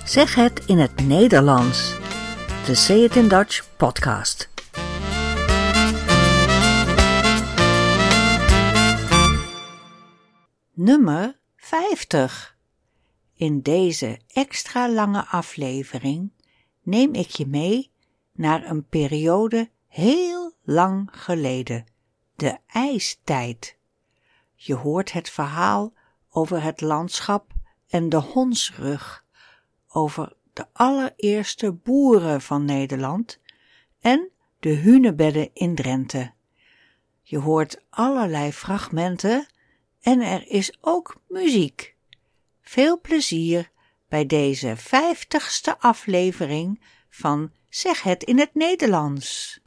Zeg het in het Nederlands. De Say It in Dutch podcast. Nummer 50. In deze extra lange aflevering neem ik je mee naar een periode heel lang geleden, de ijstijd. Je hoort het verhaal over het landschap en de Hondsrug, over de allereerste boeren van Nederland en de hunebedden in Drenthe. Je hoort allerlei fragmenten en er is ook muziek. Veel plezier bij deze 50ste aflevering van Zeg het in het Nederlands.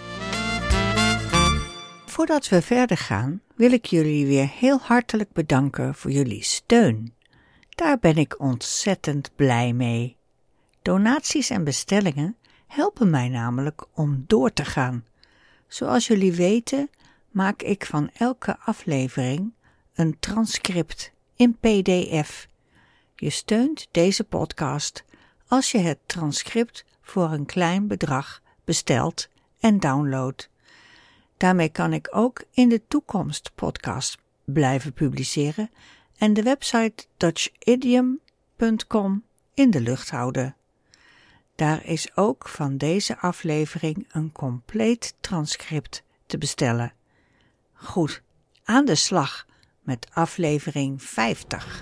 Voordat we verder gaan, wil ik jullie weer heel hartelijk bedanken voor jullie steun. Daar ben ik ontzettend blij mee. Donaties en bestellingen helpen mij namelijk om door te gaan. Zoals jullie weten maak ik van elke aflevering een transcript in PDF. Je steunt deze podcast als je het transcript voor een klein bedrag bestelt en downloadt. Daarmee kan ik ook in de toekomst podcasts blijven publiceren en de website dutchidiom.com in de lucht houden. Daar is ook van deze aflevering een compleet transcript te bestellen. Goed, aan de slag met aflevering 50.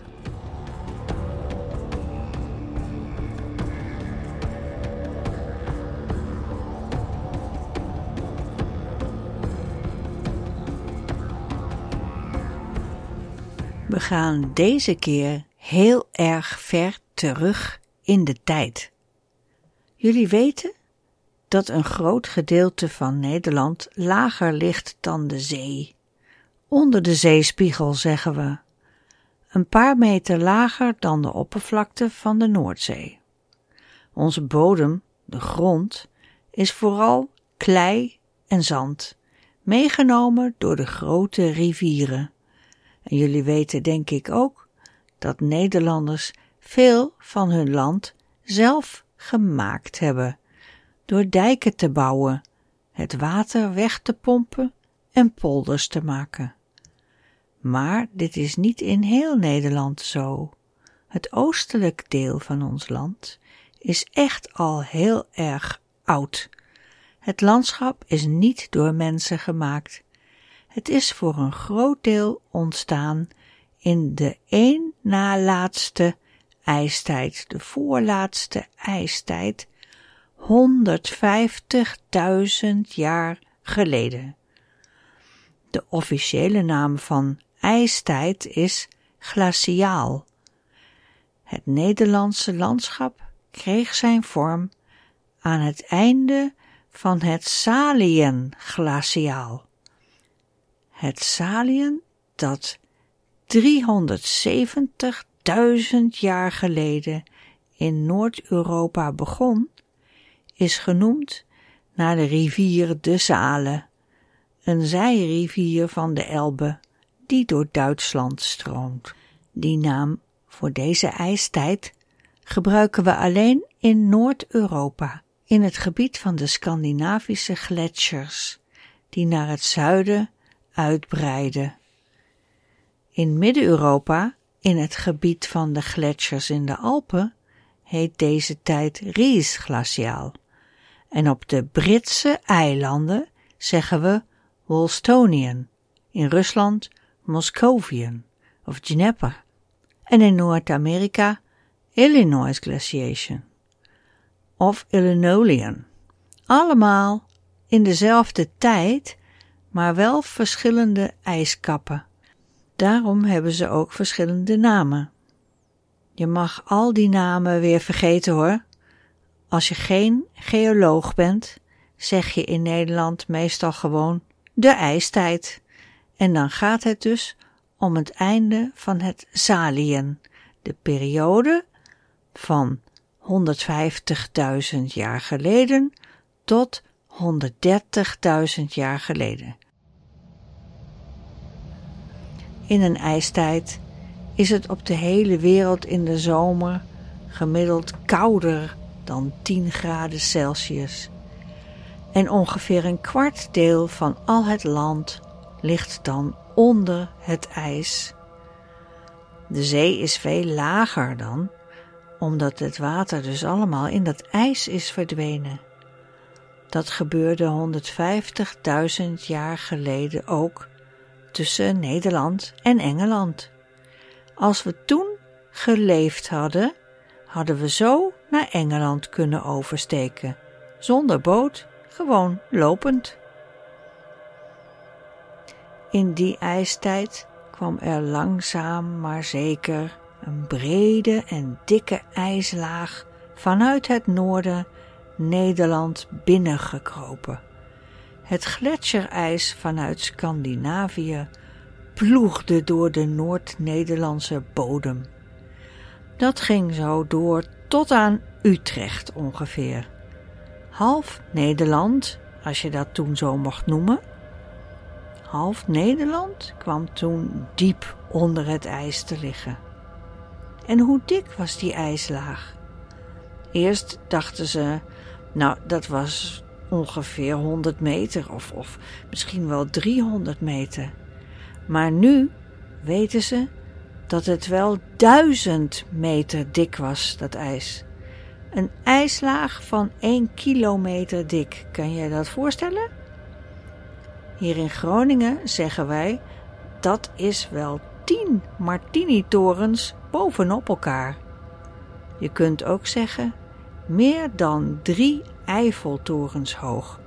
We gaan deze keer heel erg ver terug in de tijd. Jullie weten dat een groot gedeelte van Nederland lager ligt dan de zee. Onder de zeespiegel zeggen we. Een paar meter lager dan de oppervlakte van de Noordzee. Onze bodem, de grond, is vooral klei en zand, meegenomen door de grote rivieren. En jullie weten denk ik ook dat Nederlanders veel van hun land zelf gemaakt hebben, door dijken te bouwen, het water weg te pompen en polders te maken. Maar dit is niet in heel Nederland zo. Het oostelijk deel van ons land is echt al heel erg oud. Het landschap is niet door mensen gemaakt. Het is voor een groot deel ontstaan in de één na laatste ijstijd, de voorlaatste ijstijd, 150.000 jaar geleden. De officiële naam van ijstijd is glaciaal. Het Nederlandse landschap kreeg zijn vorm aan het einde van het Saliënglaciaal. Het Saliën, dat 370.000 jaar geleden in Noord-Europa begon, is genoemd naar de rivier de Saale, een zijrivier van de Elbe die door Duitsland stroomt. Die naam voor deze ijstijd gebruiken we alleen in Noord-Europa, in het gebied van de Scandinavische gletsjers, die naar het zuiden uitbreiden. In Midden-Europa, in het gebied van de gletsjers in de Alpen, heet deze tijd Riesglaciaal. En op de Britse eilanden zeggen we Wolstonian, in Rusland Moscovian of Dnieper en in Noord-Amerika Illinois Glaciation of Illinoisian. Allemaal in dezelfde tijd, maar wel verschillende ijskappen. Daarom hebben ze ook verschillende namen. Je mag al die namen weer vergeten hoor. Als je geen geoloog bent, zeg je in Nederland meestal gewoon de ijstijd. En dan gaat het dus om het einde van het Saliën, de periode van 150.000 jaar geleden tot 130.000 jaar geleden. In een ijstijd is het op de hele wereld in de zomer gemiddeld kouder dan 10 graden Celsius. En ongeveer een kwart deel van al het land ligt dan onder het ijs. De zee is veel lager dan, omdat het water dus allemaal in dat ijs is verdwenen. Dat gebeurde 150.000 jaar geleden ook tussen Nederland en Engeland. Als we toen geleefd hadden, hadden we zo naar Engeland kunnen oversteken, zonder boot, gewoon lopend. In die ijstijd kwam er langzaam maar zeker een brede en dikke ijslaag vanuit het noorden Nederland binnengekropen. Het gletsjerijs vanuit Scandinavië ploegde door de Noord-Nederlandse bodem. Dat ging zo door tot aan Utrecht ongeveer. Half Nederland, als je dat toen zo mocht noemen. Half Nederland kwam toen diep onder het ijs te liggen. En hoe dik was die ijslaag? Eerst dachten ze, nou dat was ongeveer 100 meter of misschien wel 300 meter. Maar nu weten ze dat het wel 1000 meter dik was, dat ijs. Een ijslaag van 1 kilometer dik, kan je dat voorstellen? Hier in Groningen zeggen wij, dat is wel 10 Martini-torens bovenop elkaar. Je kunt ook zeggen, meer dan 3 Eiffeltorens hoog.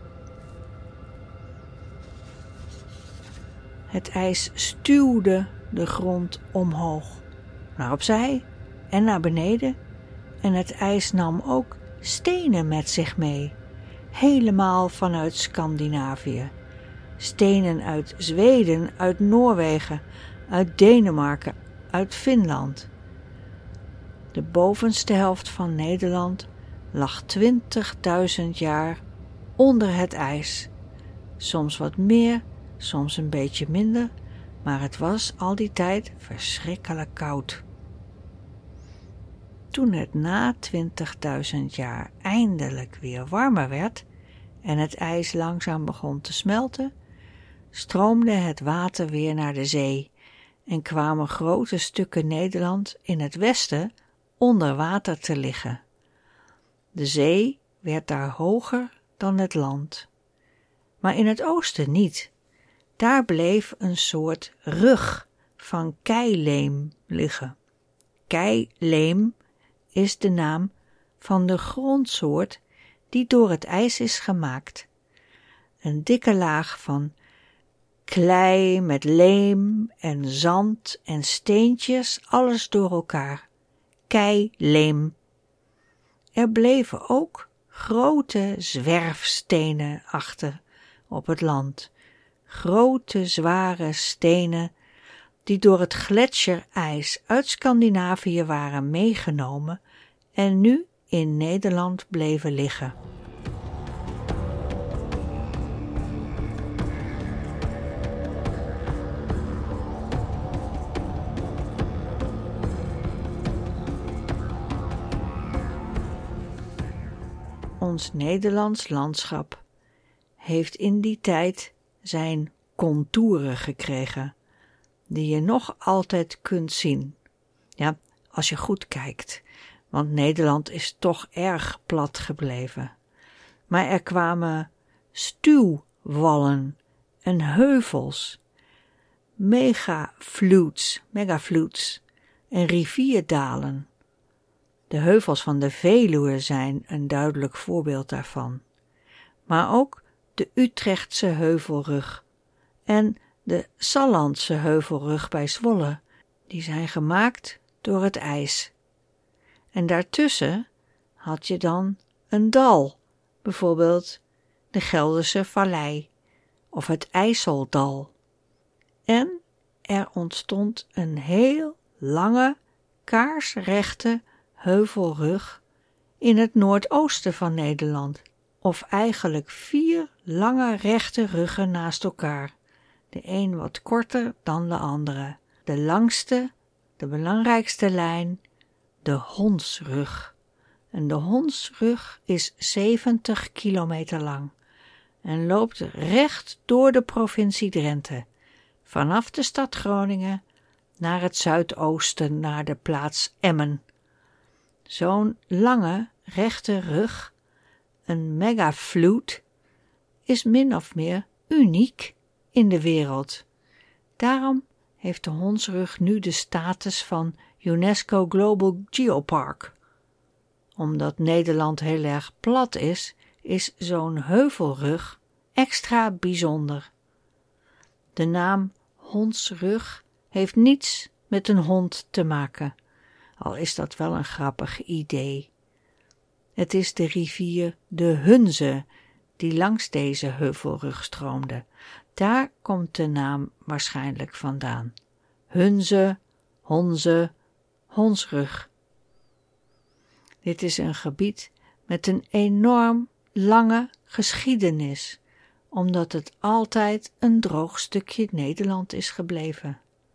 Het ijs stuwde de grond omhoog, naar opzij en naar beneden. En het ijs nam ook stenen met zich mee, helemaal vanuit Scandinavië. Stenen uit Zweden, uit Noorwegen, uit Denemarken, uit Finland. De bovenste helft van Nederland lag 20.000 jaar onder het ijs. Soms wat meer, soms een beetje minder, maar het was al die tijd verschrikkelijk koud. Toen het na 20.000 jaar eindelijk weer warmer werd en het ijs langzaam begon te smelten, stroomde het water weer naar de zee en kwamen grote stukken Nederland in het westen onder water te liggen. De zee werd daar hoger dan het land. Maar in het oosten niet. Daar bleef een soort rug van keileem liggen. Keileem is de naam van de grondsoort die door het ijs is gemaakt. Een dikke laag van klei met leem en zand en steentjes, alles door elkaar. Keileem. Er bleven ook grote zwerfstenen achter op het land. Grote zware stenen die door het gletsjerijs uit Scandinavië waren meegenomen en nu in Nederland bleven liggen. Ons Nederlands landschap heeft in die tijd zijn contouren gekregen, die je nog altijd kunt zien. Ja, als je goed kijkt, want Nederland is toch erg plat gebleven. Maar er kwamen stuwwallen en heuvels, megaflutes en rivierdalen. De heuvels van de Veluwe zijn een duidelijk voorbeeld daarvan. Maar ook de Utrechtse heuvelrug en de Sallandse heuvelrug bij Zwolle, die zijn gemaakt door het ijs. En daartussen had je dan een dal, bijvoorbeeld de Gelderse Vallei of het IJsseldal. En er ontstond een heel lange, kaarsrechte heuvelrug in het noordoosten van Nederland, of eigenlijk 4 lange rechte ruggen naast elkaar, de een wat korter dan de andere. De langste, de belangrijkste lijn, de Hondsrug. En de Hondsrug is 70 kilometer lang en loopt recht door de provincie Drenthe, vanaf de stad Groningen naar het zuidoosten, naar de plaats Emmen. Zo'n lange, rechte rug, een megafluit, is min of meer uniek in de wereld. Daarom heeft de Hondsrug nu de status van UNESCO Global Geopark. Omdat Nederland heel erg plat is zo'n heuvelrug extra bijzonder. De naam Hondsrug heeft niets met een hond te maken, al is dat wel een grappig idee. Het is de rivier de Hunze die langs deze heuvelrug stroomde. Daar komt de naam waarschijnlijk vandaan. Hunze, Honze, Hondsrug. Dit is een gebied met een enorm lange geschiedenis, omdat het altijd een droog stukje Nederland is gebleven.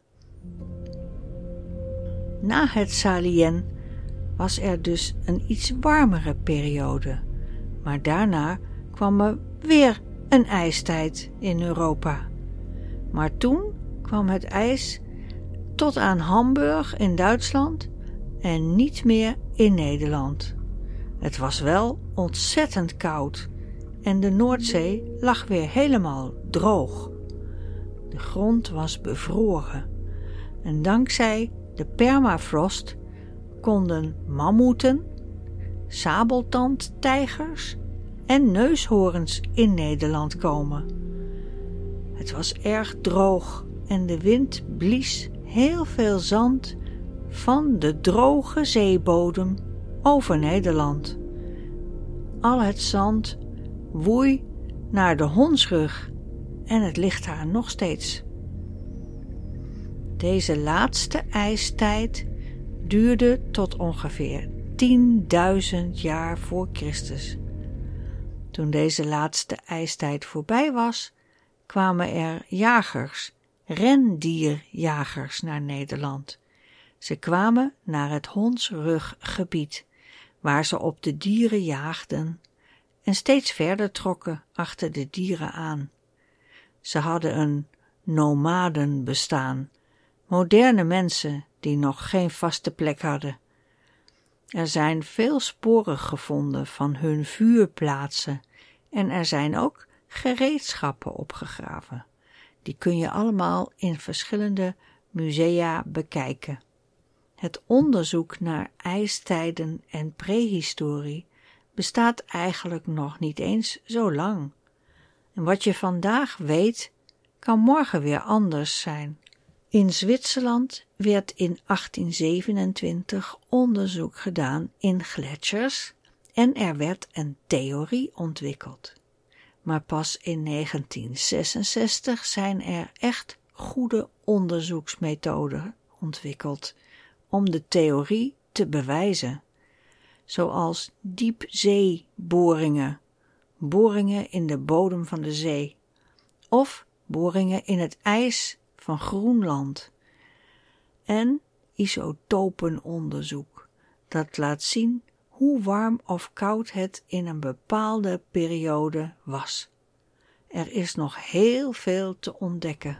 Na het Salien was er dus een iets warmere periode, maar daarna kwam er weer een ijstijd in Europa. Maar toen kwam het ijs tot aan Hamburg in Duitsland en niet meer in Nederland. Het was wel ontzettend koud en de Noordzee lag weer helemaal droog. De grond was bevroren en dankzij de permafrost konden mammoeten, sabeltandtijgers en neushoorns in Nederland komen. Het was erg droog en de wind blies heel veel zand van de droge zeebodem over Nederland. Al het zand woei naar de Hondsrug en het ligt daar nog steeds. Deze laatste ijstijd duurde tot ongeveer 10.000 jaar voor Christus. Toen deze laatste ijstijd voorbij was, kwamen er jagers, rendierjagers naar Nederland. Ze kwamen naar het Hondsruggebied, waar ze op de dieren jaagden en steeds verder trokken achter de dieren aan. Ze hadden een nomadenbestaan, moderne mensen die nog geen vaste plek hadden. Er zijn veel sporen gevonden van hun vuurplaatsen en er zijn ook gereedschappen opgegraven. Die kun je allemaal in verschillende musea bekijken. Het onderzoek naar ijstijden en prehistorie bestaat eigenlijk nog niet eens zo lang. En wat je vandaag weet, kan morgen weer anders zijn. In Zwitserland werd in 1827 onderzoek gedaan in gletsjers en er werd een theorie ontwikkeld. Maar pas in 1966 zijn er echt goede onderzoeksmethoden ontwikkeld om de theorie te bewijzen, zoals diepzeeboringen, boringen in de bodem van de zee, of boringen in het ijs van Groenland, en isotopenonderzoek, dat laat zien hoe warm of koud het in een bepaalde periode was. Er is nog heel veel te ontdekken.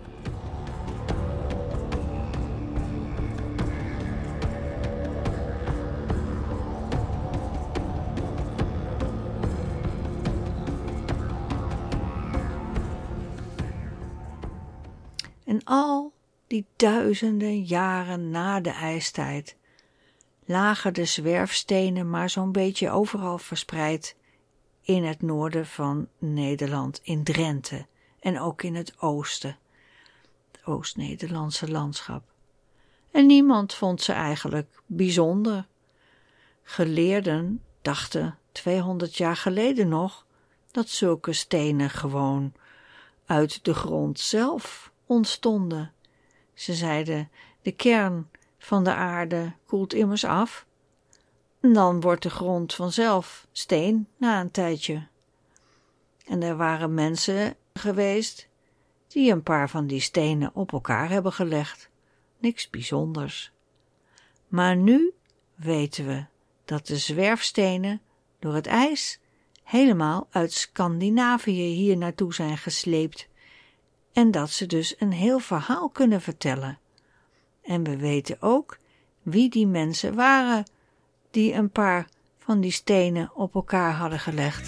En al die duizenden jaren na de ijstijd lagen de zwerfstenen maar zo'n beetje overal verspreid in het noorden van Nederland, in Drenthe en ook in het oosten, het Oost-Nederlandse landschap. En niemand vond ze eigenlijk bijzonder. Geleerden dachten 200 jaar geleden nog dat zulke stenen gewoon uit de grond zelf ontstonden. Ze zeiden, de kern van de aarde koelt immers af en dan wordt de grond vanzelf steen na een tijdje. En er waren mensen geweest die een paar van die stenen op elkaar hebben gelegd. Niks bijzonders. Maar nu weten we dat de zwerfstenen door het ijs helemaal uit Scandinavië hier naartoe zijn gesleept en dat ze dus een heel verhaal kunnen vertellen. En we weten ook wie die mensen waren die een paar van die stenen op elkaar hadden gelegd.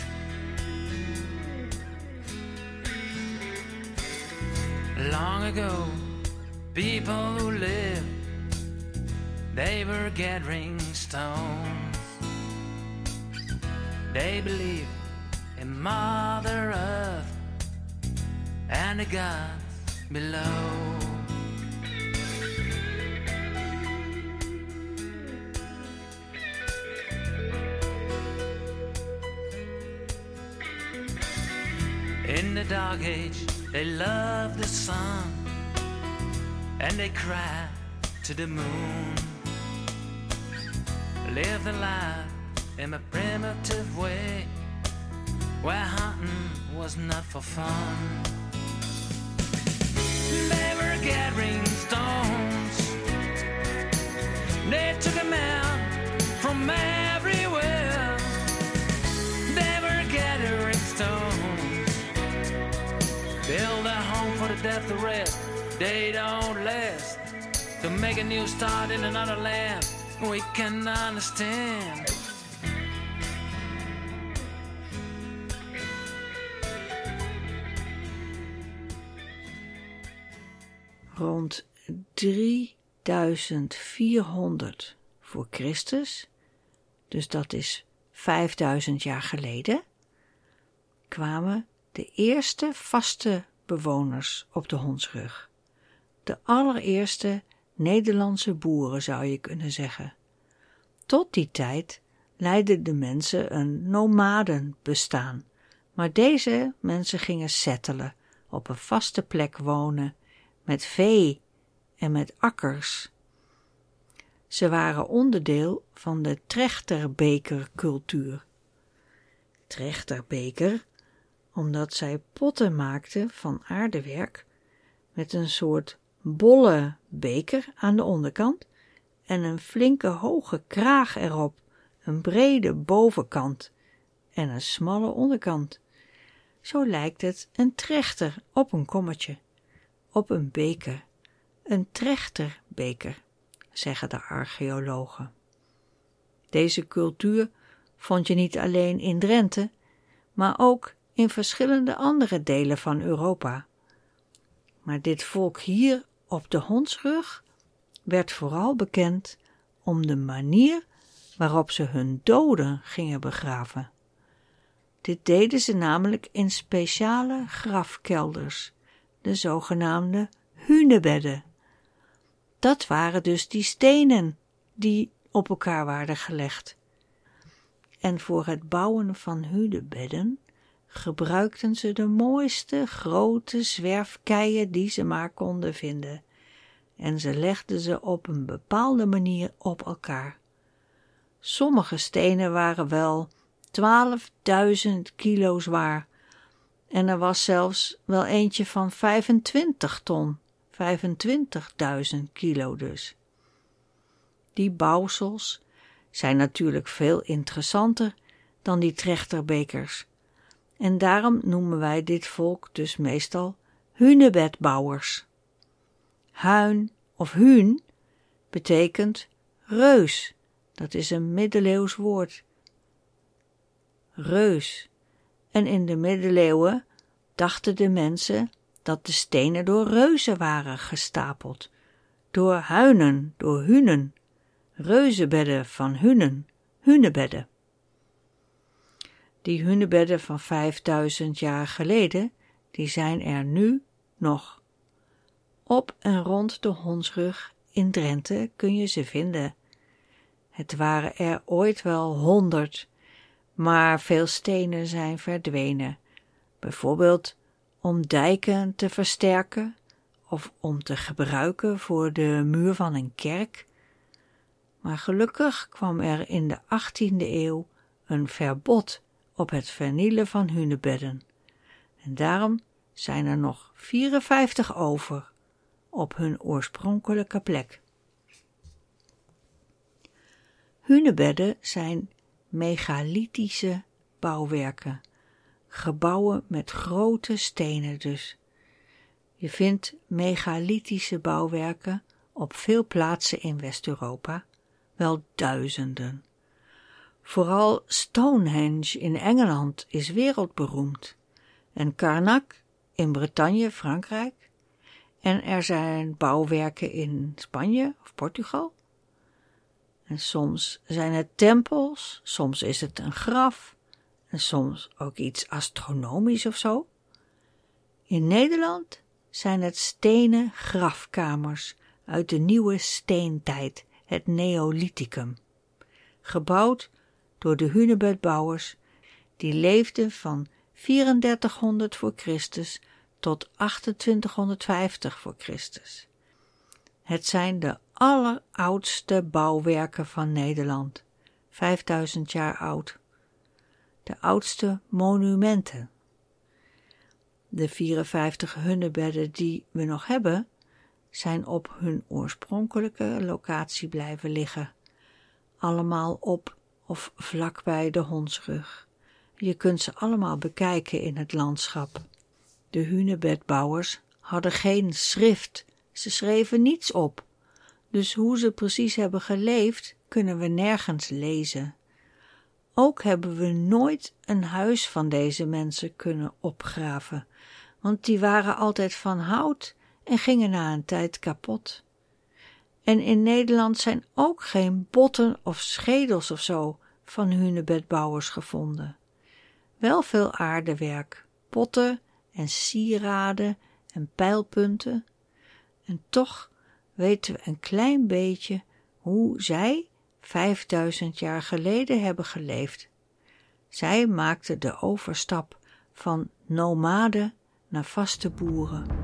Long ago, people who lived, they were gathering stones. They believed in Mother Earth and the gods below. In the Dark Age, they loved the sun and they cried to the moon. Lived a life in a primitive way where hunting was not for fun. They were gathering stones. They took them out from everywhere. They were gathering stones. Build a home for the death to rest. They don't last. To make a new start in another land, we can understand. Rond 3400 voor Christus, dus dat is 5000 jaar geleden, kwamen de eerste vaste bewoners op de Hondsrug. De allereerste Nederlandse boeren zou je kunnen zeggen. Tot die tijd leidden de mensen een nomadenbestaan, maar deze mensen gingen settelen, op een vaste plek wonen, met vee en met akkers. Ze waren onderdeel van de trechterbekercultuur. Trechterbeker, omdat zij potten maakten van aardewerk met een soort bolle beker aan de onderkant en een flinke hoge kraag erop, een brede bovenkant en een smalle onderkant. Zo lijkt het een trechter op een kommetje, op een beker, een trechterbeker, zeggen de archeologen. Deze cultuur vond je niet alleen in Drenthe, maar ook in verschillende andere delen van Europa. Maar dit volk hier op de Hondsrug werd vooral bekend om de manier waarop ze hun doden gingen begraven. Dit deden ze namelijk in speciale grafkelders, de zogenaamde hunebedden. Dat waren dus die stenen die op elkaar waren gelegd. En voor het bouwen van hunebedden gebruikten ze de mooiste grote zwerfkeien die ze maar konden vinden. En ze legden ze op een bepaalde manier op elkaar. Sommige stenen waren wel 12.000 kilo zwaar. En er was zelfs wel eentje van 25 ton, 25.000 kilo dus. Die bouwsels zijn natuurlijk veel interessanter dan die trechterbekers. En daarom noemen wij dit volk dus meestal hunebedbouwers. Huin of huun betekent reus. Dat is een middeleeuws woord. Reus. En in de middeleeuwen dachten de mensen dat de stenen door reuzen waren gestapeld. Door huinen, door hunen. Reuzenbedden van hunen, hunebedden. Die hunebedden van 5000 jaar geleden, die zijn er nu nog. Op en rond de Hondsrug in Drenthe kun je ze vinden. Het waren er ooit wel 100, maar veel stenen zijn verdwenen. Bijvoorbeeld om dijken te versterken of om te gebruiken voor de muur van een kerk. Maar gelukkig kwam er in de 18e eeuw een verbod op het vernielen van hunebedden. En daarom zijn er nog 54 over op hun oorspronkelijke plek. Hunebedden zijn megalithische bouwwerken, gebouwen met grote stenen dus. Je vindt megalithische bouwwerken op veel plaatsen in West-Europa, wel duizenden. Vooral Stonehenge in Engeland is wereldberoemd en Karnak in Bretagne, Frankrijk. En er zijn bouwwerken in Spanje of Portugal. En soms zijn het tempels, soms is het een graf en soms ook iets astronomisch of zo. In Nederland zijn het stenen grafkamers uit de nieuwe steentijd, het Neolithicum, gebouwd door de hunebedbouwers die leefden van 3400 voor Christus tot 2850 voor Christus. Het zijn de alleroudste bouwwerken van Nederland, 5000 jaar oud. De oudste monumenten. De 54 hunebedden die we nog hebben, zijn op hun oorspronkelijke locatie blijven liggen. Allemaal op of vlakbij de Hondsrug. Je kunt ze allemaal bekijken in het landschap. De hunebedbouwers hadden geen schrift, ze schreven niets op. Dus hoe ze precies hebben geleefd, kunnen we nergens lezen. Ook hebben we nooit een huis van deze mensen kunnen opgraven, want die waren altijd van hout en gingen na een tijd kapot. En in Nederland zijn ook geen botten of schedels of zo van hunebedbouwers gevonden. Wel veel aardewerk, potten en sieraden en pijlpunten. En toch weten we een klein beetje hoe zij 5000 jaar geleden hebben geleefd. Zij maakten de overstap van nomaden naar vaste boeren.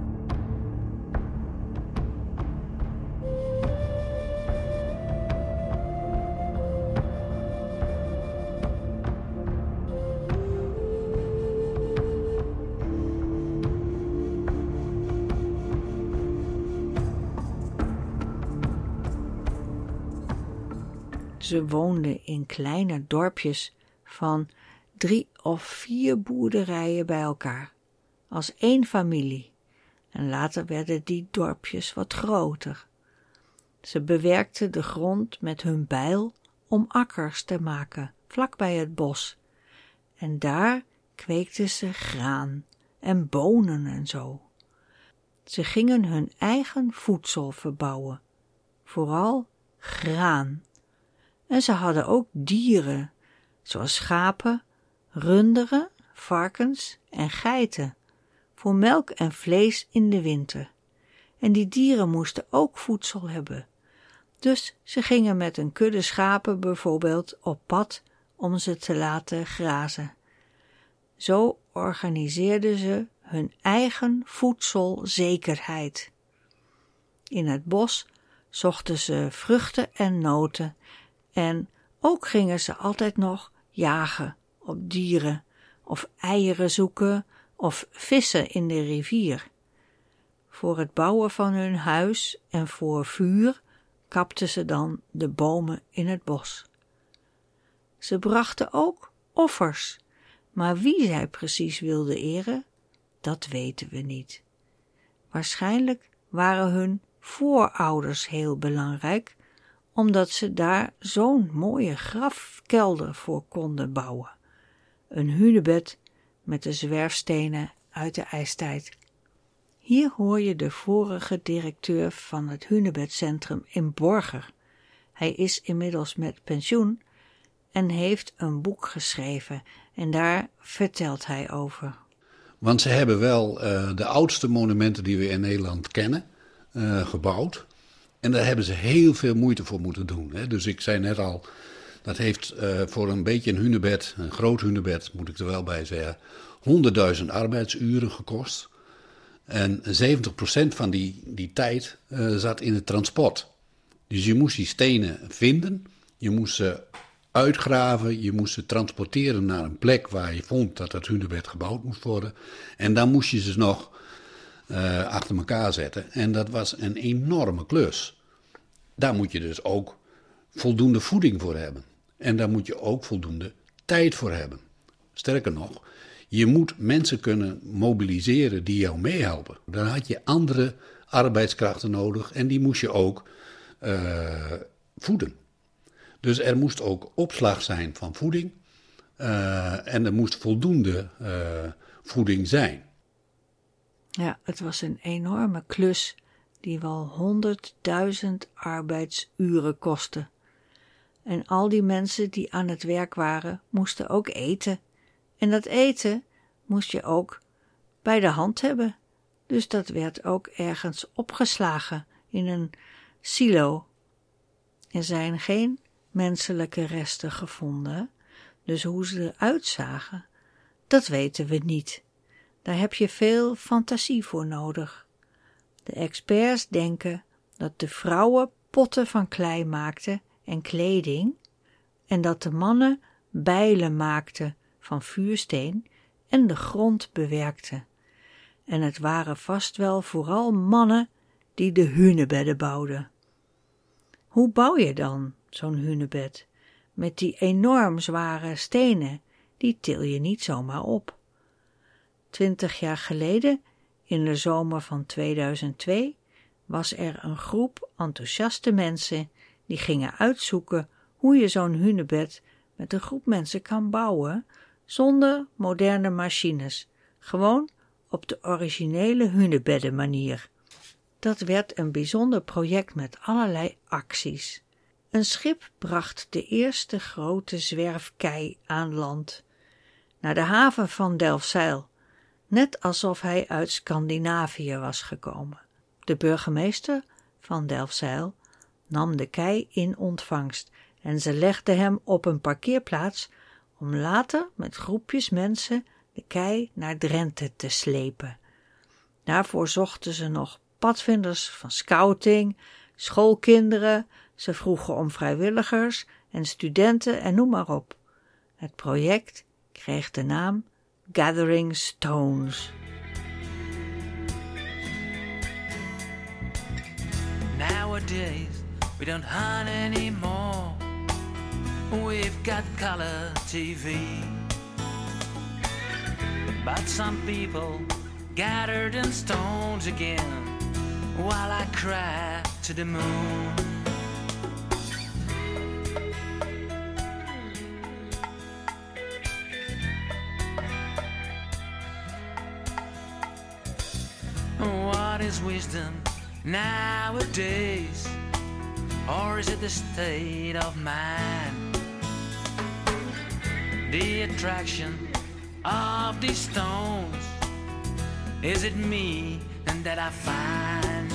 Ze woonden in kleine dorpjes van 3 of 4 boerderijen bij elkaar, als één familie. En later werden die dorpjes wat groter. Ze bewerkten de grond met hun bijl om akkers te maken, vlakbij het bos. En daar kweekten ze graan en bonen en zo. Ze gingen hun eigen voedsel verbouwen, vooral graan. En ze hadden ook dieren, zoals schapen, runderen, varkens en geiten, voor melk en vlees in de winter. En die dieren moesten ook voedsel hebben. Dus ze gingen met een kudde schapen bijvoorbeeld op pad om ze te laten grazen. Zo organiseerden ze hun eigen voedselzekerheid. In het bos zochten ze vruchten en noten en ook gingen ze altijd nog jagen op dieren of eieren zoeken of vissen in de rivier. Voor het bouwen van hun huis en voor vuur kapten ze dan de bomen in het bos. Ze brachten ook offers, maar wie zij precies wilden eren, dat weten we niet. Waarschijnlijk waren hun voorouders heel belangrijk, omdat ze daar zo'n mooie grafkelder voor konden bouwen. Een hunebed met de zwerfstenen uit de ijstijd. Hier hoor je de vorige directeur van het hunebedcentrum in Borger. Hij is inmiddels met pensioen en heeft een boek geschreven en daar vertelt hij over. Want ze hebben wel de oudste monumenten die we in Nederland kennen gebouwd. En daar hebben ze heel veel moeite voor moeten doen. Hè. Dus ik zei net al, dat heeft voor een beetje een hunebed, een groot hunebed moet ik er wel bij zeggen, 100.000 arbeidsuren gekost. En 70% van die tijd zat in het transport. Dus je moest die stenen vinden, je moest ze uitgraven, je moest ze transporteren naar een plek waar je vond dat het hunebed gebouwd moest worden. En dan moest je ze nog achter elkaar zetten. En dat was een enorme klus. Daar moet je dus ook voldoende voeding voor hebben. En daar moet je ook voldoende tijd voor hebben. Sterker nog, je moet mensen kunnen mobiliseren die jou meehelpen. Dan had je andere arbeidskrachten nodig en die moest je ook voeden. Dus er moest ook opslag zijn van voeding en er moest voldoende voeding zijn. Ja, het was een enorme klus die wel 100.000 arbeidsuren kostte. En al die mensen die aan het werk waren, moesten ook eten. En dat eten moest je ook bij de hand hebben. Dus dat werd ook ergens opgeslagen in een silo. Er zijn geen menselijke resten gevonden, dus hoe ze eruit zagen, dat weten we niet. Daar heb je veel fantasie voor nodig. De experts denken dat de vrouwen potten van klei maakten en kleding en dat de mannen bijlen maakten van vuursteen en de grond bewerkten. En het waren vast wel vooral mannen die de hunebedden bouwden. Hoe bouw je dan zo'n hunebed? Met die enorm zware stenen, die til je niet zomaar op. 20 jaar geleden, in de zomer van 2002, was er een groep enthousiaste mensen die gingen uitzoeken hoe je zo'n hunebed met een groep mensen kan bouwen zonder moderne machines, gewoon op de originele hunebeddenmanier. Dat werd een bijzonder project met allerlei acties. Een schip bracht de eerste grote zwerfkei aan land, naar de haven van Delfzijl, net alsof hij uit Scandinavië was gekomen. De burgemeester van Delfzijl nam de kei in ontvangst en ze legde hem op een parkeerplaats om later met groepjes mensen de kei naar Drenthe te slepen. Daarvoor zochten ze nog padvinders van scouting, schoolkinderen, ze vroegen om vrijwilligers en studenten en noem maar op. Het project kreeg de naam Gathering Stones. Nowadays we don't hunt anymore. We've got color TV. But some people gathered in stones again while I cry to the moon. What is wisdom nowadays? Or is it the state of mind? The attraction of these stones, is it me and that I find?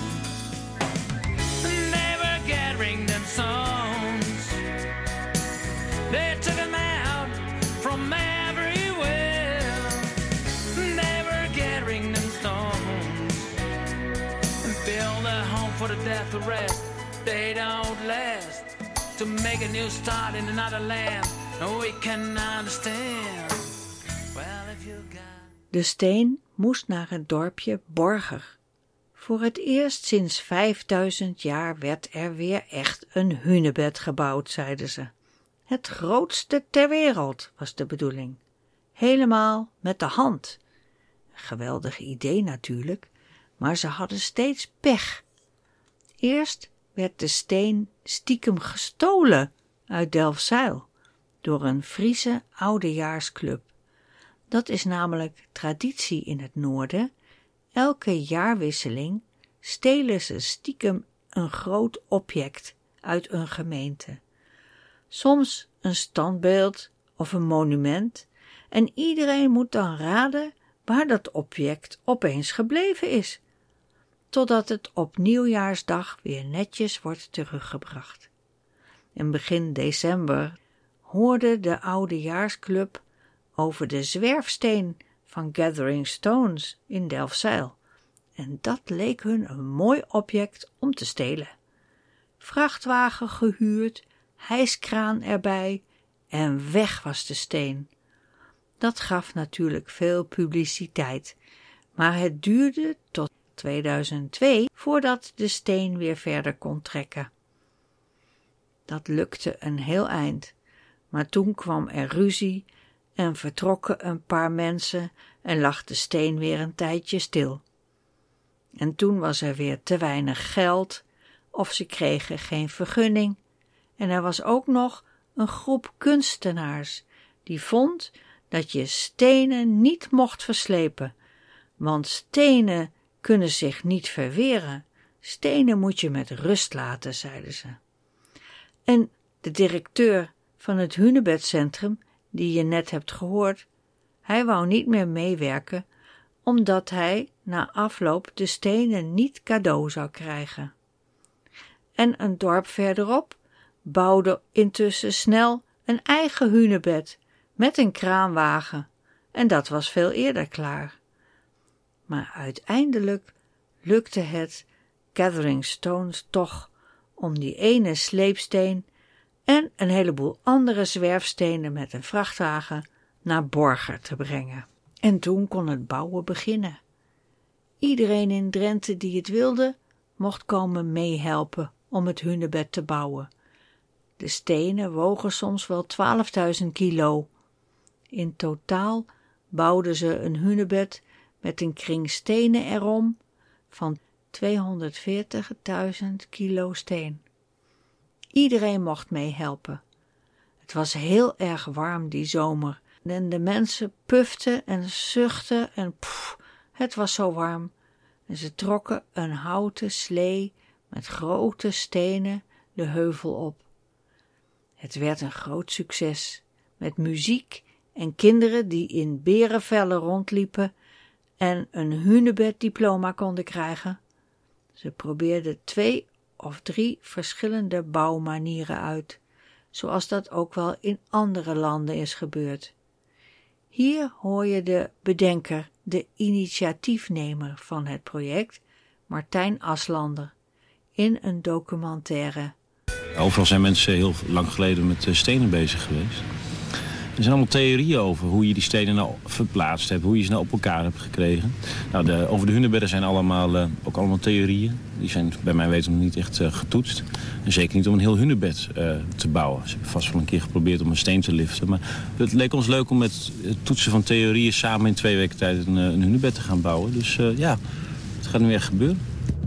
They were gathering them stones, they took them out from everywhere. They were gathering them stones and build a home for the death to rest. They don't last. To make a new start in another land, we can understand. Well, if you got... De steen moest naar het dorpje Borger. Voor het eerst sinds 5000 jaar werd er weer echt een hunebed gebouwd, zeiden ze. Het grootste ter wereld was de bedoeling. Helemaal met de hand. Een geweldig idee natuurlijk, maar ze hadden steeds pech. Eerst werd de steen stiekem gestolen uit Delfzijl door een Friese oudejaarsclub. Dat is namelijk traditie in het noorden. Elke jaarwisseling stelen ze stiekem een groot object uit een gemeente. Soms een standbeeld of een monument en iedereen moet dan raden waar dat object opeens gebleven is, totdat het op nieuwjaarsdag weer netjes wordt teruggebracht. In begin december hoorde de oudejaarsclub over de zwerfsteen van Gathering Stones in Delfzijl en dat leek hun een mooi object om te stelen. Vrachtwagen gehuurd, hijskraan erbij en weg was de steen. Dat gaf natuurlijk veel publiciteit, maar het duurde tot 2002 voordat de steen weer verder kon trekken. Dat lukte een heel eind, maar toen kwam er ruzie en vertrokken een paar mensen en lag de steen weer een tijdje stil. En toen was er weer te weinig geld of ze kregen geen vergunning en er was ook nog een groep kunstenaars die vond dat je stenen niet mocht verslepen, want stenen kunnen zich niet verweren. Stenen moet je met rust laten, zeiden ze. En de directeur van het Hunebedcentrum, die je net hebt gehoord, hij wou niet meer meewerken, omdat hij na afloop de stenen niet cadeau zou krijgen. En een dorp verderop bouwde intussen snel een eigen hunebed met een kraanwagen, en dat was veel eerder klaar. Maar uiteindelijk lukte het Gathering Stones toch om die ene sleepsteen en een heleboel andere zwerfstenen met een vrachtwagen naar Borger te brengen. En toen kon het bouwen beginnen. Iedereen in Drenthe die het wilde, mocht komen meehelpen om het hunebed te bouwen. De stenen wogen soms wel 12.000 kilo. In totaal bouwden ze een hunebed met een kring stenen erom van 240.000 kilo steen. Iedereen mocht meehelpen. Het was heel erg warm die zomer en de mensen puften en zuchtten en het was zo warm. En ze trokken een houten slee met grote stenen de heuvel op. Het werd een groot succes, met muziek en kinderen die in berenvellen rondliepen en een hunebeddiploma konden krijgen. Ze probeerden 2 of 3 verschillende bouwmanieren uit, zoals dat ook wel in andere landen is gebeurd. Hier hoor je de bedenker, de initiatiefnemer van het project, Martijn Aslander, in een documentaire. Overal zijn mensen heel lang geleden met stenen bezig geweest. Er zijn allemaal theorieën over hoe je die stenen nou verplaatst hebt, hoe je ze nou op elkaar hebt gekregen. Nou, over de hunebedden zijn ook allemaal theorieën. Die zijn bij mijn weten nog niet echt getoetst. En zeker niet om een heel hunebed te bouwen. Ze hebben vast wel een keer geprobeerd om een steen te liften. Maar het leek ons leuk om met het toetsen van theorieën samen in 2 weken tijd een hunebed te gaan bouwen. Dus ja, het gaat nu echt gebeuren.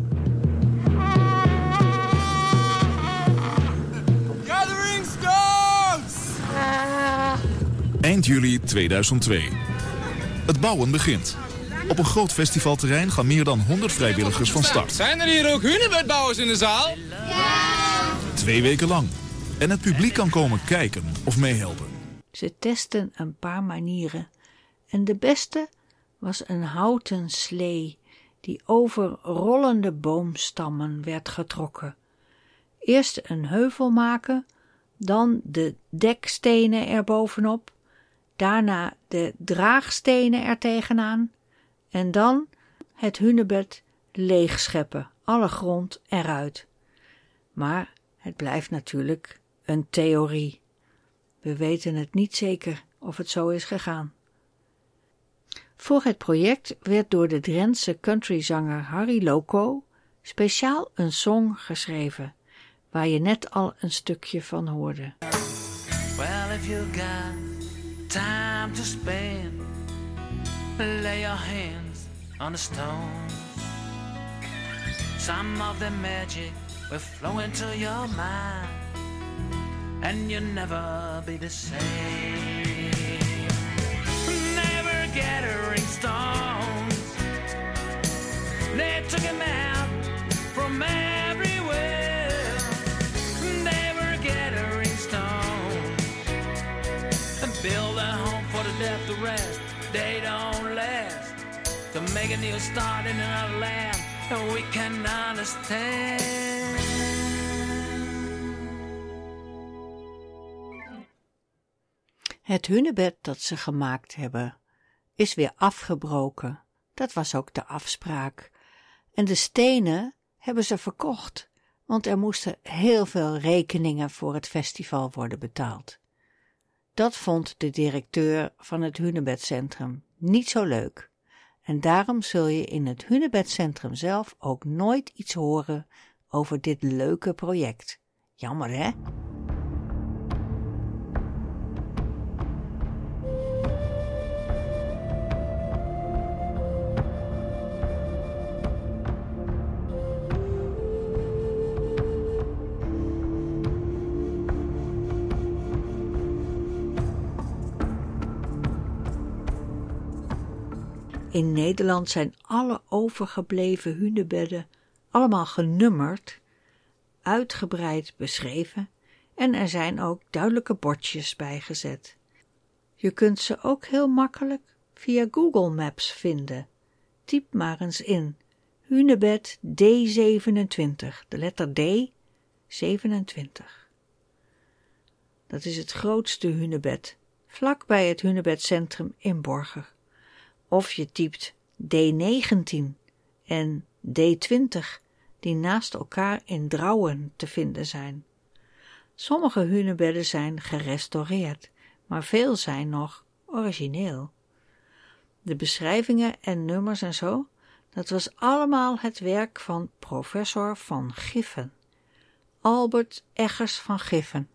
Eind juli 2002. Het bouwen begint. Op een groot festivalterrein gaan meer dan 100 vrijwilligers van start. Zijn er hier ook hunebedbouwers in de zaal? Ja! 2 weken lang. En het publiek kan komen kijken of meehelpen. Ze testen een paar manieren. En de beste was een houten slee die over rollende boomstammen werd getrokken. Eerst een heuvel maken, dan de dekstenen erbovenop, daarna de draagstenen er tegenaan en dan het hunebed leegscheppen, alle grond eruit. Maar het blijft natuurlijk een theorie. We weten het niet zeker of het zo is gegaan. Voor het project werd door de Drentse countryzanger Harry Loco speciaal een song geschreven, waar je net al een stukje van hoorde. Well, if you got time to spend, lay your hands on the stones. Some of the magic will flow into your mind, and you'll never be the same. Never gathering stones, they took him out from everywhere. They were gathering stones and build a home for the death to rest. They don't last. To make a new start in another land, and we can understand. Het hunebed dat ze gemaakt hebben is weer afgebroken. Dat was ook de afspraak. En de stenen hebben ze verkocht, want er moesten heel veel rekeningen voor het festival worden betaald. Dat vond de directeur van het Hunebedcentrum niet zo leuk. En daarom zul je in het Hunebedcentrum zelf ook nooit iets horen over dit leuke project. Jammer, hè? In Nederland zijn alle overgebleven hunebedden allemaal genummerd, uitgebreid beschreven en er zijn ook duidelijke bordjes bijgezet. Je kunt ze ook heel makkelijk via Google Maps vinden. Typ maar eens in hunebed D27, de letter D, 27. Dat is het grootste hunebed, vlak bij het hunebedcentrum in Borger. Of je typt D19 en D20, die naast elkaar in Drouwen te vinden zijn. Sommige hunebedden zijn gerestaureerd, maar veel zijn nog origineel. De beschrijvingen en nummers en zo, dat was allemaal het werk van professor van Giffen, Albert Eggers van Giffen,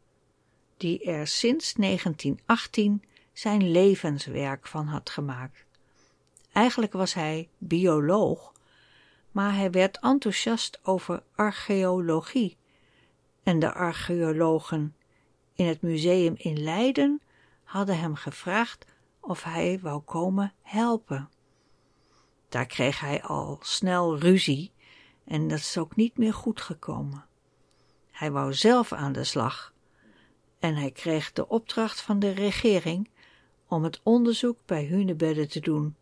die er sinds 1918 zijn levenswerk van had gemaakt. Eigenlijk was hij bioloog, maar hij werd enthousiast over archeologie en de archeologen in het museum in Leiden hadden hem gevraagd of hij wou komen helpen. Daar kreeg hij al snel ruzie en dat is ook niet meer goed gekomen. Hij wou zelf aan de slag en hij kreeg de opdracht van de regering om het onderzoek bij hunebedden te doen.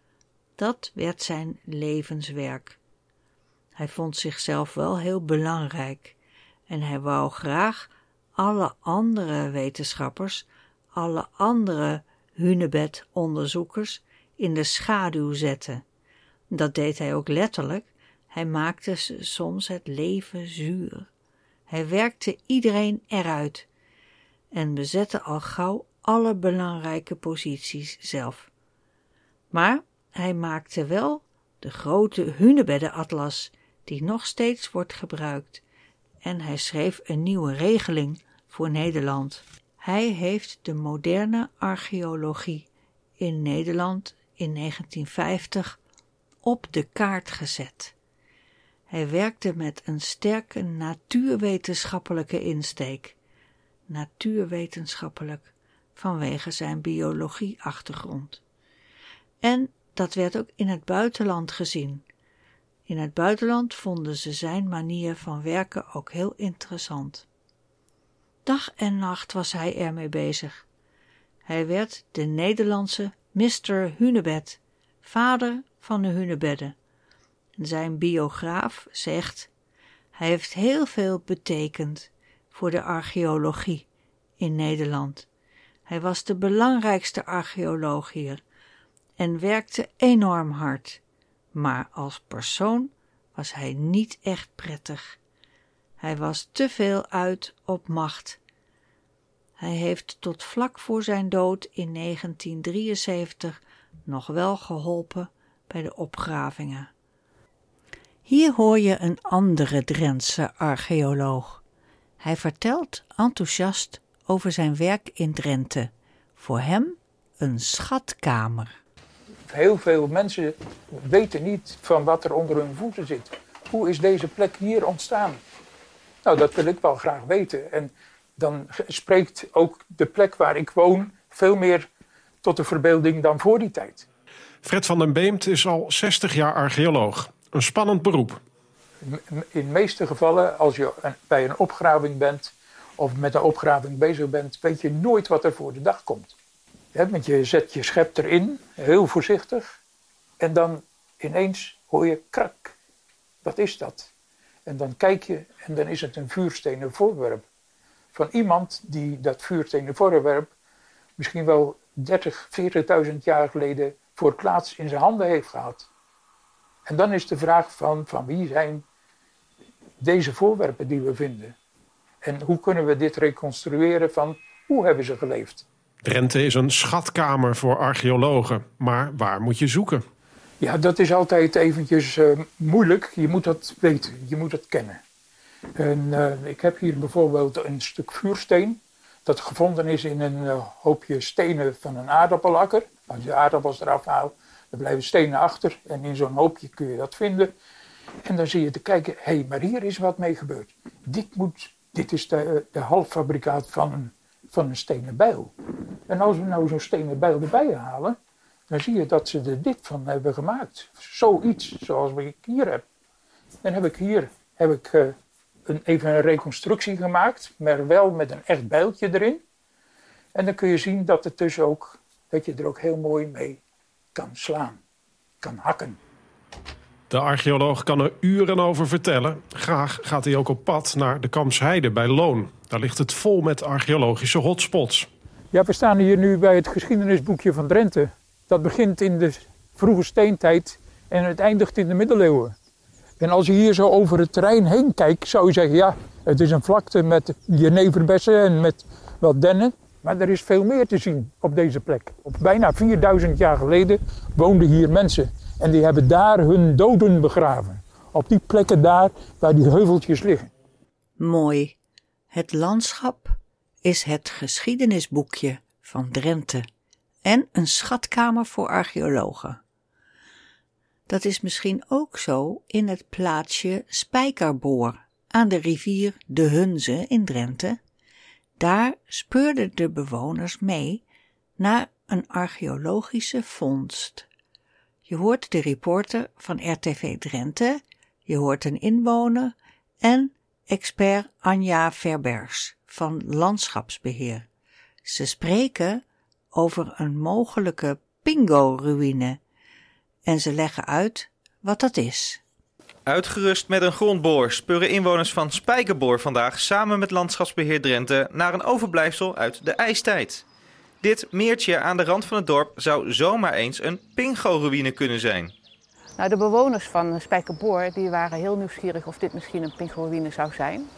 Dat werd zijn levenswerk. Hij vond zichzelf wel heel belangrijk en hij wou graag alle andere wetenschappers, alle andere hunebedonderzoekers in de schaduw zetten. Dat deed hij ook letterlijk. Hij maakte ze soms het leven zuur. Hij werkte iedereen eruit en bezette al gauw alle belangrijke posities zelf. Maar hij maakte wel de grote hunebeddenatlas die nog steeds wordt gebruikt en hij schreef een nieuwe regeling voor Nederland. Hij heeft de moderne archeologie in Nederland in 1950 op de kaart gezet. Hij werkte met een sterke natuurwetenschappelijke insteek. Natuurwetenschappelijk, vanwege zijn biologieachtergrond. En dat werd ook in het buitenland gezien. In het buitenland vonden ze zijn manier van werken ook heel interessant. Dag en nacht was hij ermee bezig. Hij werd de Nederlandse Mr. Hunebed, vader van de hunebedden. Zijn biograaf zegt, hij heeft heel veel betekend voor de archeologie in Nederland. Hij was de belangrijkste archeoloog hier en werkte enorm hard, maar als persoon was hij niet echt prettig. Hij was te veel uit op macht. Hij heeft tot vlak voor zijn dood in 1973 nog wel geholpen bij de opgravingen. Hier hoor je een andere Drentse archeoloog. Hij vertelt enthousiast over zijn werk in Drenthe. Voor hem een schatkamer. Heel veel mensen weten niet van wat er onder hun voeten zit. Hoe is deze plek hier ontstaan? Nou, dat wil ik wel graag weten. En dan spreekt ook de plek waar ik woon veel meer tot de verbeelding dan voor die tijd. Fred van den Beemt is al 60 jaar archeoloog. Een spannend beroep. In de meeste gevallen, als je bij een opgraving bent of met een opgraving bezig bent, weet je nooit wat er voor de dag komt. Want je zet je schep erin, heel voorzichtig, en dan ineens hoor je krak. Wat is dat? En dan kijk je en dan is het een vuurstenen voorwerp. Van iemand die dat vuurstenen voorwerp misschien wel 30, 40.000 jaar geleden voor het laatst in zijn handen heeft gehad. En dan is de vraag van wie zijn deze voorwerpen die we vinden? En hoe kunnen we dit reconstrueren van hoe hebben ze geleefd? Drenthe is een schatkamer voor archeologen. Maar waar moet je zoeken? Ja, dat is altijd eventjes moeilijk. Je moet dat weten, je moet dat kennen. En ik heb hier bijvoorbeeld een stuk vuursteen dat gevonden is in een hoopje stenen van een aardappelakker. Als je de aardappels eraf haalt, dan blijven stenen achter en in zo'n hoopje kun je dat vinden. En dan zie je te kijken, hé, maar hier is wat mee gebeurd. Dit is de halffabrikaat van een stenen bijl. En als we nou zo'n stenen bijl erbij halen, dan zie je dat ze er dit van hebben gemaakt. Zoiets zoals ik hier heb. Dan heb ik hier even een reconstructie gemaakt, maar wel met een echt bijltje erin. En dan kun je zien dat je er ook heel mooi mee kan slaan, kan hakken. De archeoloog kan er uren over vertellen. Graag gaat hij ook op pad naar de Kamsheide bij Loon. Daar ligt het vol met archeologische hotspots. Ja, we staan hier nu bij het geschiedenisboekje van Drenthe. Dat begint in de vroege steentijd en het eindigt in de middeleeuwen. En als je hier zo over het terrein heen kijkt, zou je zeggen, ja, het is een vlakte met jeneverbessen en met wat dennen. Maar er is veel meer te zien op deze plek. Bijna 4000 jaar geleden woonden hier mensen. En die hebben daar hun doden begraven. Op die plekken daar waar die heuveltjes liggen. Mooi. Het landschap is het geschiedenisboekje van Drenthe. En een schatkamer voor archeologen. Dat is misschien ook zo in het plaatsje Spijkerboor aan de rivier de Hunze in Drenthe. Daar speurden de bewoners mee naar een archeologische vondst. Je hoort de reporter van RTV Drenthe, je hoort een inwoner en expert Anja Verbers van Landschapsbeheer. Ze spreken over een mogelijke Pingo-ruïne en ze leggen uit wat dat is. Uitgerust met een grondboor speuren inwoners van Spijkerboor vandaag samen met Landschapsbeheer Drenthe naar een overblijfsel uit de ijstijd. Dit meertje aan de rand van het dorp zou zomaar eens een Pingo-ruïne kunnen zijn. Nou, de bewoners van Spijkerboor die waren heel nieuwsgierig of dit misschien een Pingo-ruïne zou zijn.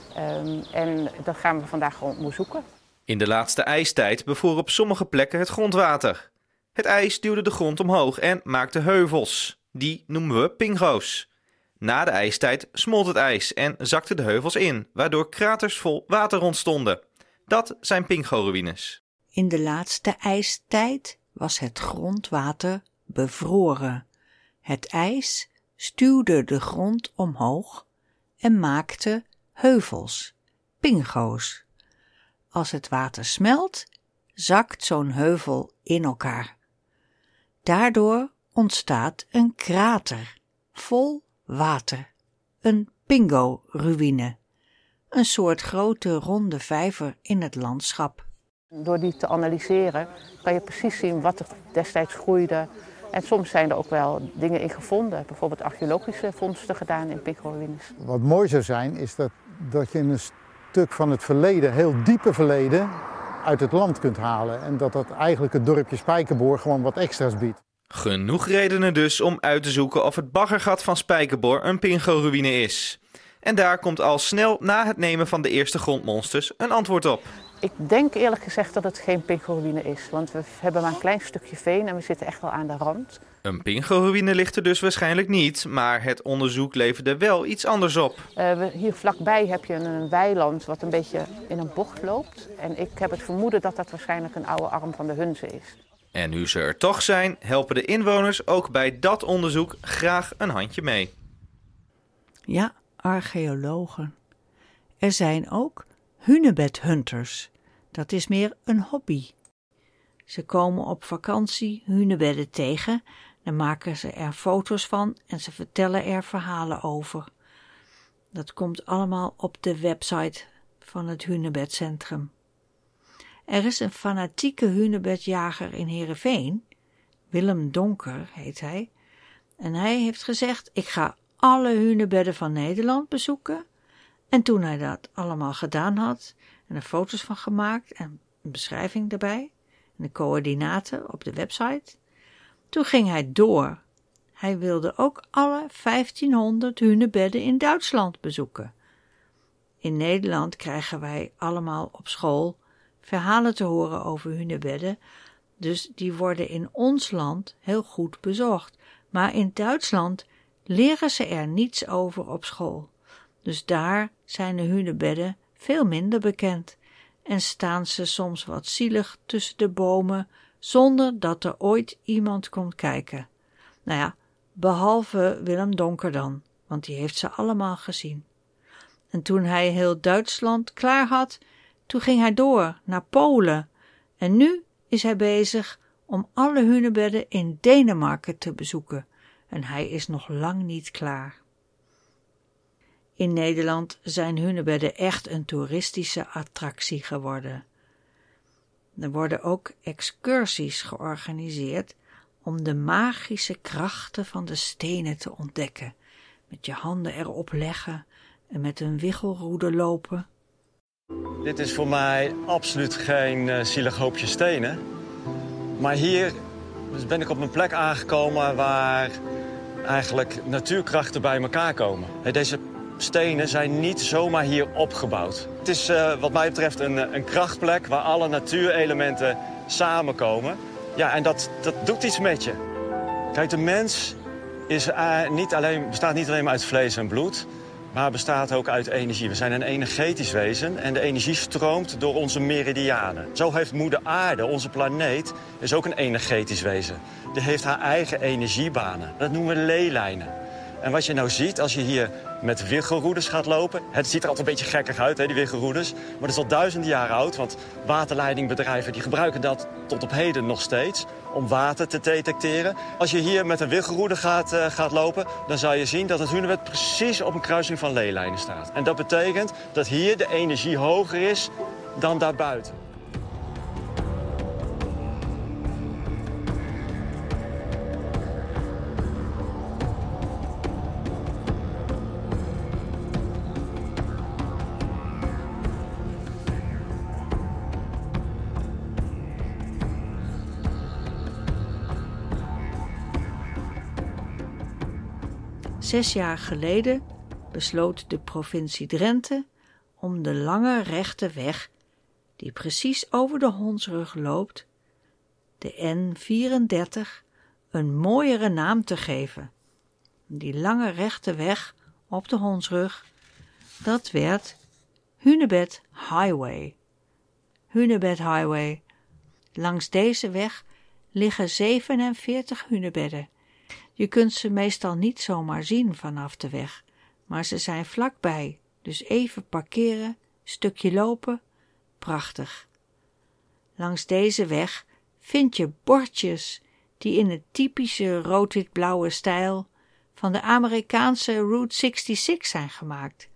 En dat gaan we vandaag gewoon onderzoeken. In de laatste ijstijd bevroor op sommige plekken het grondwater. Het ijs duwde de grond omhoog en maakte heuvels. Die noemen we pingo's. Na de ijstijd smolt het ijs en zakten de heuvels in, waardoor kraters vol water ontstonden. Dat zijn pingo-ruïnes. In de laatste ijstijd was het grondwater bevroren. Het ijs stuwde de grond omhoog en maakte heuvels, pingo's. Als het water smelt, zakt zo'n heuvel in elkaar. Daardoor ontstaat een krater vol water, een pingo-ruïne, een soort grote ronde vijver in het landschap. Door die te analyseren kan je precies zien wat er destijds groeide. En soms zijn er ook wel dingen in gevonden, bijvoorbeeld archeologische vondsten gedaan in pingo-ruïnes. Wat mooi zou zijn is dat je een stuk van het verleden, heel diepe verleden, uit het land kunt halen. En dat eigenlijk het dorpje Spijkerboor gewoon wat extra's biedt. Genoeg redenen dus om uit te zoeken of het baggergat van Spijkerboor een pingo-ruïne is. En daar komt al snel na het nemen van de eerste grondmonsters een antwoord op. Ik denk eerlijk gezegd dat het geen pingo-ruïne is, want we hebben maar een klein stukje veen en we zitten echt wel aan de rand. Een pingo-ruïne ligt er dus waarschijnlijk niet, maar het onderzoek leverde wel iets anders op. Hier vlakbij heb je een weiland wat een beetje in een bocht loopt. En ik heb het vermoeden dat dat waarschijnlijk een oude arm van de Hunze is. En nu ze er toch zijn, helpen de inwoners ook bij dat onderzoek graag een handje mee. Ja, archeologen. Er zijn ook hunebedhunters. Dat is meer een hobby. Ze komen op vakantie hunebedden tegen, dan maken ze er foto's van en ze vertellen er verhalen over. Dat komt allemaal op de website van het Hunebedcentrum. Er is een fanatieke hunebedjager in Heerenveen, Willem Donker heet hij, en hij heeft gezegd: ik ga alle hunebedden van Nederland bezoeken. En toen hij dat allemaal gedaan had en er foto's van gemaakt en een beschrijving erbij en de coördinaten op de website, toen ging hij door. Hij wilde ook alle 1500 hunebedden in Duitsland bezoeken. In Nederland krijgen wij allemaal op school verhalen te horen over hunebedden, dus die worden in ons land heel goed bezocht. Maar in Duitsland leren ze er niets over op school. Dus daar zijn de hunebedden veel minder bekend en staan ze soms wat zielig tussen de bomen zonder dat er ooit iemand komt kijken. Nou ja, behalve Willem Donker dan, want die heeft ze allemaal gezien. En toen hij heel Duitsland klaar had, toen ging hij door naar Polen en nu is hij bezig om alle hunebedden in Denemarken te bezoeken en hij is nog lang niet klaar. In Nederland zijn hunebedden echt een toeristische attractie geworden. Er worden ook excursies georganiseerd om de magische krachten van de stenen te ontdekken, met je handen erop leggen en met een wiggelroede lopen. Dit is voor mij absoluut geen zielig hoopje stenen. Maar hier ben ik op een plek aangekomen waar eigenlijk natuurkrachten bij elkaar komen. Deze stenen zijn niet zomaar hier opgebouwd. Het is wat mij betreft een krachtplek waar alle natuurelementen samenkomen. Ja, en dat doet iets met je. Kijk, de mens bestaat niet alleen maar uit vlees en bloed, maar bestaat ook uit energie. We zijn een energetisch wezen en de energie stroomt door onze meridianen. Zo heeft moeder aarde, onze planeet, is ook een energetisch wezen. Die heeft haar eigen energiebanen. Dat noemen we leelijnen. En wat je nou ziet als je hier met wiggelroeders gaat lopen, het ziet er altijd een beetje gekkig uit, die wiggelroeders, maar dat is al duizenden jaren oud, want waterleidingbedrijven die gebruiken dat tot op heden nog steeds om water te detecteren. Als je hier met een wiggelroeder gaat lopen, dan zal je zien dat het hunebed precies op een kruising van leelijnen staat. En dat betekent dat hier de energie hoger is dan daarbuiten. Zes jaar geleden besloot de provincie Drenthe om de lange rechte weg, die precies over de Hondsrug loopt, de N34, een mooiere naam te geven. Die lange rechte weg op de Hondsrug, dat werd Hunebed Highway. Hunebed Highway. Langs deze weg liggen 47 hunebedden. Je kunt ze meestal niet zomaar zien vanaf de weg, maar ze zijn vlakbij, dus even parkeren, stukje lopen, prachtig. Langs deze weg vind je bordjes die in het typische rood-wit-blauwe stijl van de Amerikaanse Route 66 zijn gemaakt.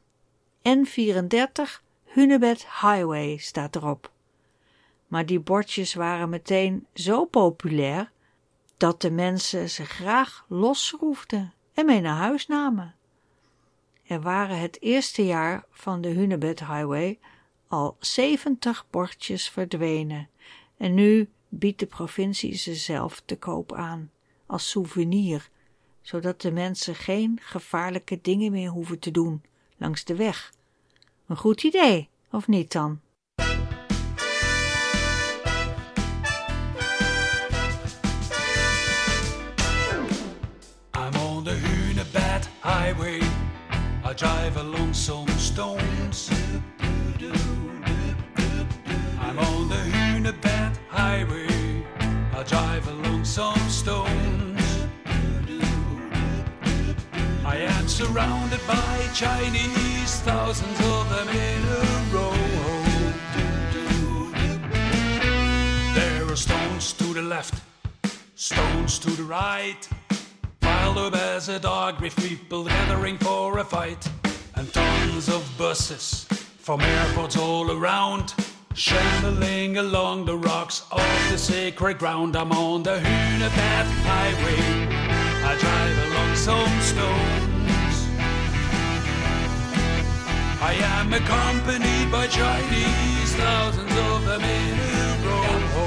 N34 Hunebed Highway staat erop. Maar die bordjes waren meteen zo populair dat de mensen ze graag losschroefden en mee naar huis namen. Er waren het eerste jaar van de Hunebed Highway al 70 bordjes verdwenen en nu biedt de provincie ze zelf te koop aan, als souvenir, zodat de mensen geen gevaarlijke dingen meer hoeven te doen langs de weg. Een goed idee, of niet dan? Highway, I drive along some stones. I'm on the Hunebed Highway, I drive along some stones. I am surrounded by Chinese, thousands of them in a row. There are stones to the left, stones to the right, piled up as a dog with people gathering for a fight, and tons of buses from airports all around, shambling along the rocks of the sacred ground. I'm on the Hunebed Highway, I drive along some stones. I am accompanied by Chinese, thousands of them in a row.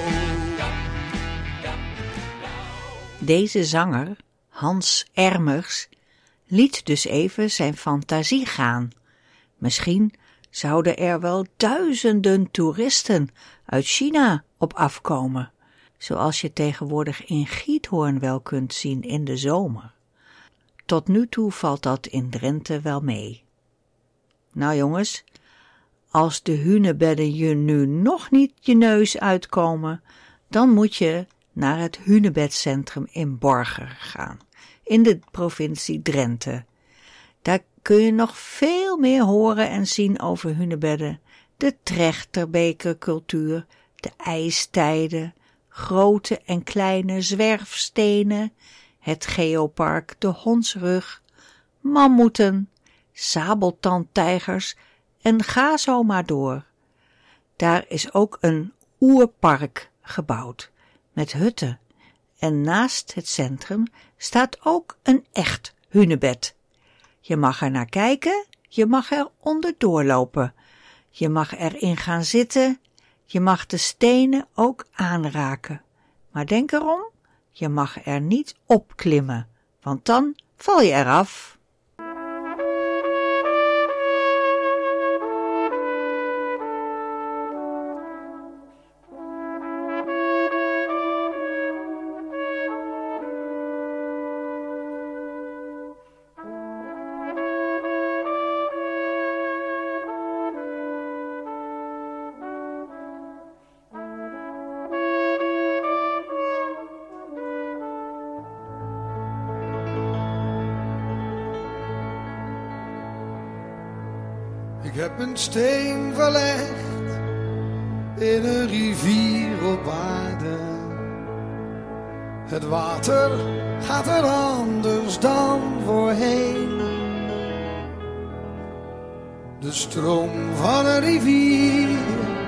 Deze zanger, Hans Ermers, liet dus even zijn fantasie gaan. Misschien zouden er wel duizenden toeristen uit China op afkomen, zoals je tegenwoordig in Giethoorn wel kunt zien in de zomer. Tot nu toe valt dat in Drenthe wel mee. Nou jongens, als de hunebedden je nu nog niet je neus uitkomen, dan moet je naar het Hunebedcentrum in Borger gaan, in de provincie Drenthe. Daar kun je nog veel meer horen en zien over hunebedden, de trechterbekercultuur, de ijstijden, grote en kleine zwerfstenen, het geopark de hondsrug, mammoeten, sabeltandtijgers en ga zo maar door. Daar is ook een oerpark gebouwd met hutten en naast het centrum staat ook een echt hunebed. Je mag er naar kijken, je mag er onderdoor lopen, je mag erin gaan zitten, je mag de stenen ook aanraken. Maar denk erom, je mag er niet opklimmen, want dan val je eraf. Ik heb een steen verlegd in een rivier op aarde. Het water gaat er anders dan voorheen. De stroom van een rivier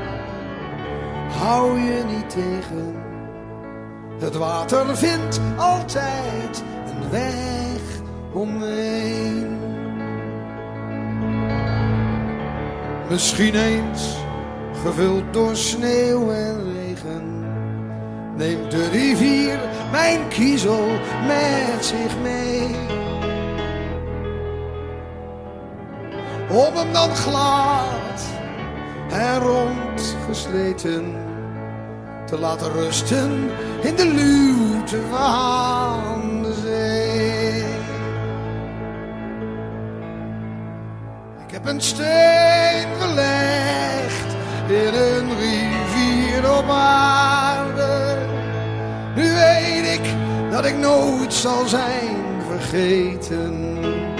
hou je niet tegen. Het water vindt altijd een weg omheen. Misschien eens gevuld door sneeuw en regen, neemt de rivier mijn kiezel met zich mee. Om hem dan glad en rond gesleten te laten rusten in de luwte van de zee. Ik heb een steen verlegd in een rivier op aarde. Nu weet ik dat ik nooit zal zijn vergeten.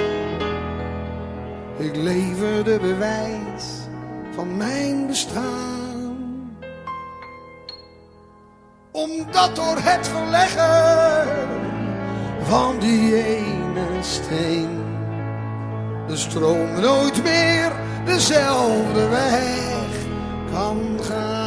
Ik lever de bewijs van mijn bestaan. Omdat door het verleggen van die ene steen de stroom nooit meer dezelfde weg kan gaan.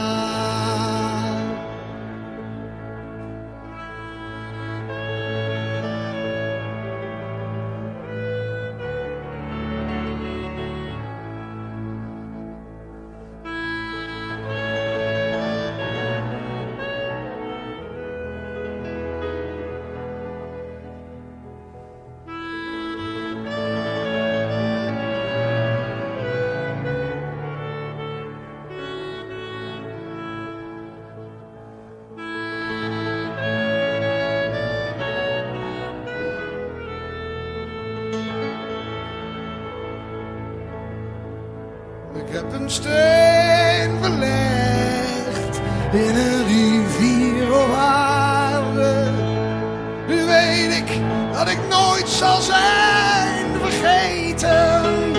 Ik heb een steen verlegd in een rivier op aarde. Nu weet ik dat ik nooit zal zijn vergeten.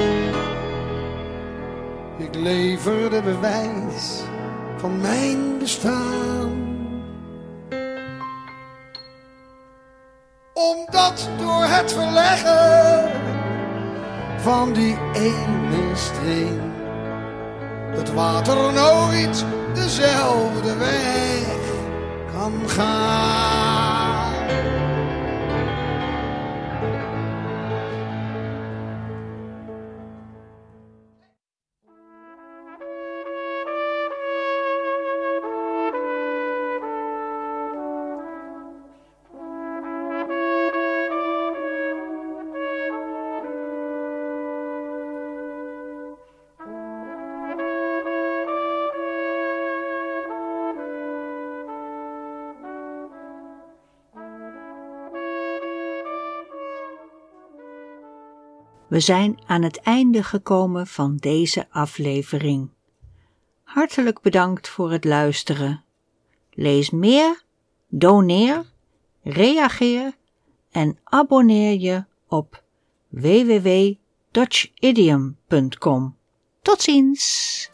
Ik lever de bewijs van mijn bestaan. Omdat door het verleggen van die ene steen het water nooit dezelfde weg kan gaan. We zijn aan het einde gekomen van deze aflevering. Hartelijk bedankt voor het luisteren. Lees meer, doneer, reageer en abonneer je op www.dutchidiom.com. Tot ziens!